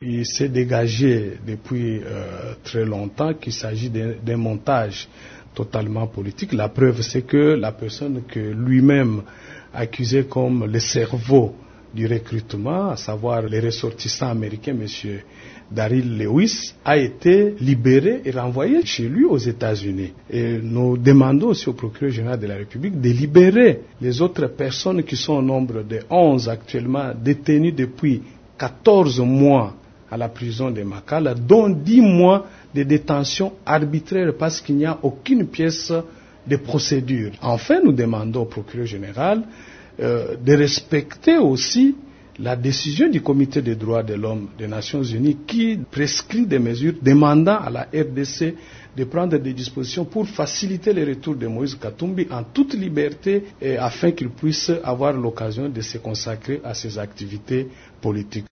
Il s'est dégagé depuis très longtemps qu'il s'agit d'un montage totalement politique. La preuve, c'est que la personne que lui-même accusait comme le cerveau du recrutement, à savoir les ressortissants américains, M. Daryl Lewis, a été libéré et renvoyé chez lui aux États-Unis. Et nous demandons aussi au procureur général de la République de libérer les autres personnes qui sont au nombre de 11 actuellement détenues depuis 14 mois à la prison de Makala, dont 10 mois de détention arbitraire parce qu'il n'y a aucune pièce de procédure. Enfin, nous demandons au procureur général de respecter aussi la décision du Comité des droits de l'homme des Nations Unies qui prescrit des mesures demandant à la RDC de prendre des dispositions pour faciliter le retour de Moïse Katumbi en toute liberté et afin qu'il puisse avoir l'occasion de se consacrer à ses activités politiques.